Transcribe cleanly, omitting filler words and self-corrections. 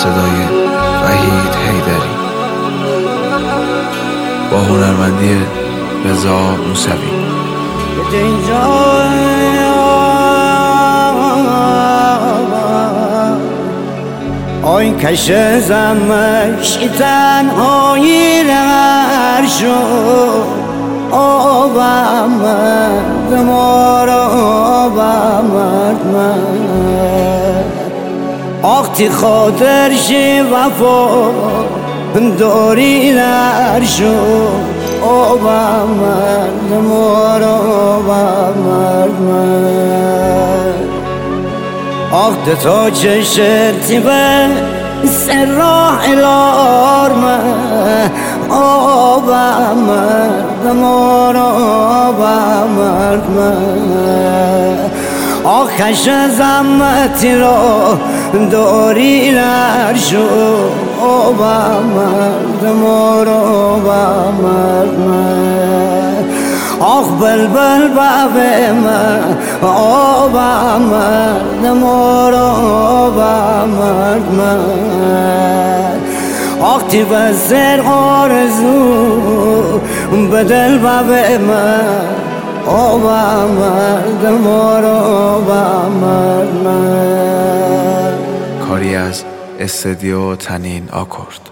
صدای وحید حیدری با هنرمندی رضا موسوی. آی کش زمش تنهایی رهر شد آبم مرد ما را آبم مرد من آختی خاطرشی وفا داری در شد آبم مرد ما را آبم مرد من آخت تا چشتی به سر راه الارمه آبم مرد ما را آبم مرد من آخش زمتی را داری لرشو آبم مرد ما را آبم مرد من آخ بلبل بابه من آبم مرد ما را آبم مرد من آخ تی بسر آرزو بدل بابه من آبم مرد ما را آبم مرد من. کاری از استودیو تنین آکورد.